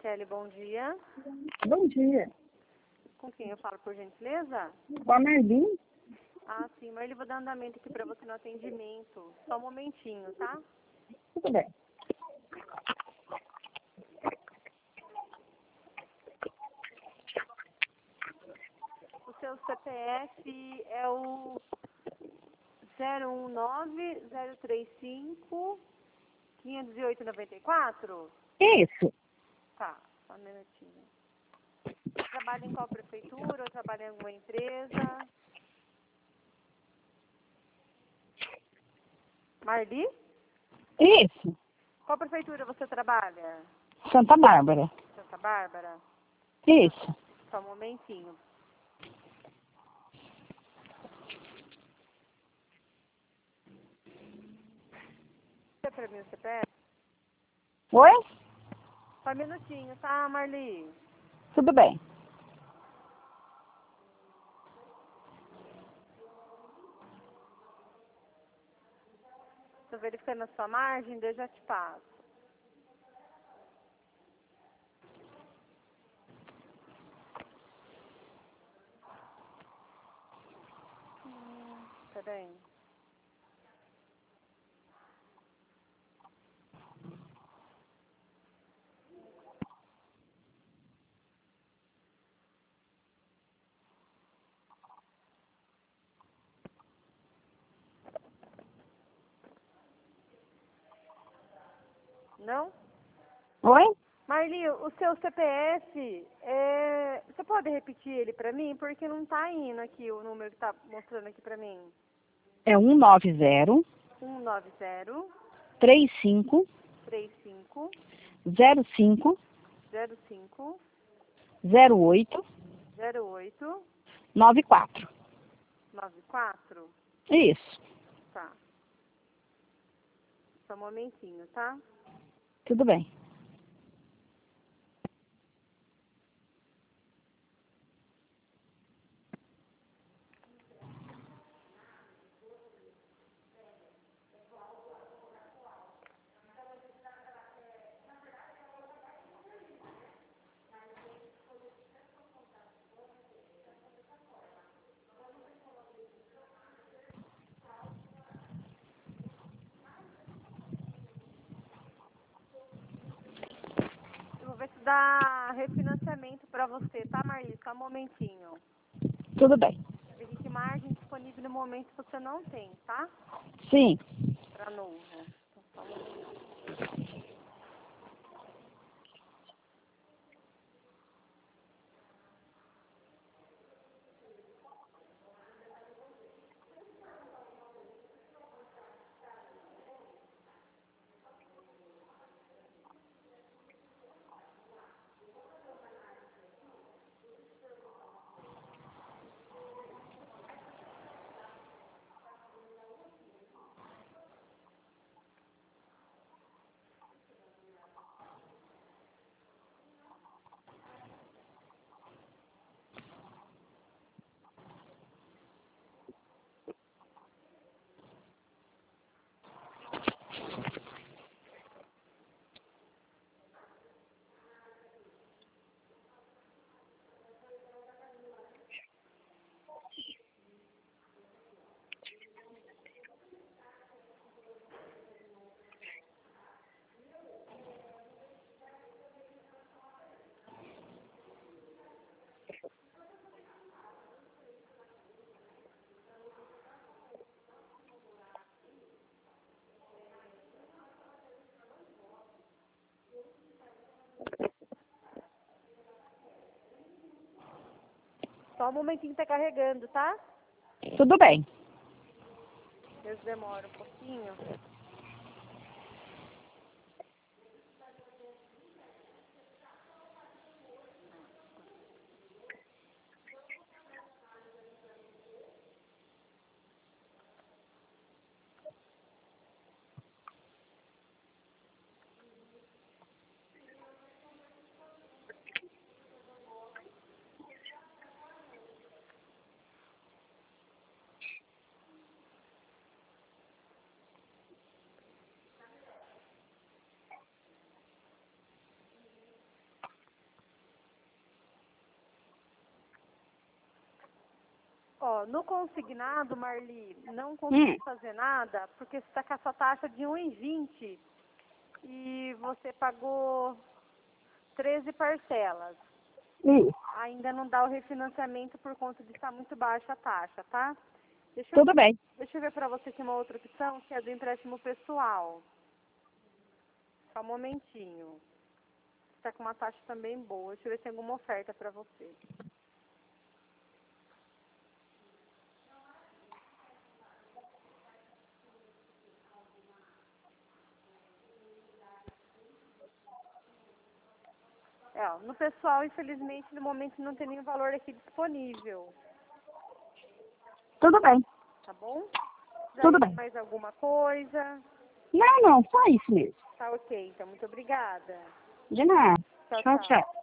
Kelly, bom dia. Bom dia. Com quem eu falo, por gentileza? Com a Marli? Ah, sim, mas ele vou dar andamento aqui pra você no atendimento. Só um momentinho, tá? Tudo bem. O seu CPF é o 019-035-508-94? Isso. Tá, só um minutinho. Você trabalha em qual prefeitura ou trabalha em alguma empresa? Marli? Isso. Qual prefeitura você trabalha? Santa Bárbara. Santa Bárbara? Isso. Só um momentinho. Você pra mim o CPF? Oi? Só um minutinho, tá, Marli? Tudo bem. Tô verificando a sua margem, daí eu já te passo. Peraí. Não? Oi? Marli, o seu CPF, você pode repetir ele pra mim? Porque não tá indo aqui o número que tá mostrando aqui pra mim. É 190 190 35 35 05 05 08 08 94. 94? Isso. Tá. Só um momentinho, tá? Tudo bem. Eu vou ver se dá refinanciamento pra você, tá, Marli? Só um momentinho. Tudo bem. Ver que margem disponível no momento você não tem, tá? Sim. Pra novo. Então, só um momentinho. Só um momentinho que tá carregando, tá? Tudo bem. Às vezes demora um pouquinho. Ó, no consignado, Marli, não consegui fazer nada, porque você está com a sua taxa de 1,20 e você pagou 13 parcelas. Ainda não dá o refinanciamento por conta de estar muito baixa a taxa, tá? Tudo bem. Deixa eu ver pra você aqui uma outra opção, que é do empréstimo pessoal. Só um momentinho. Está com uma taxa também boa. Deixa eu ver se tem alguma oferta pra você. Ó, no pessoal, infelizmente, no momento não tem nenhum valor aqui disponível. Tudo bem. Tá bom? Tudo bem. Mais alguma coisa? Não, só isso mesmo. Tá ok, então. Muito obrigada. De nada. Tchau, Tchau, tchau. tchau.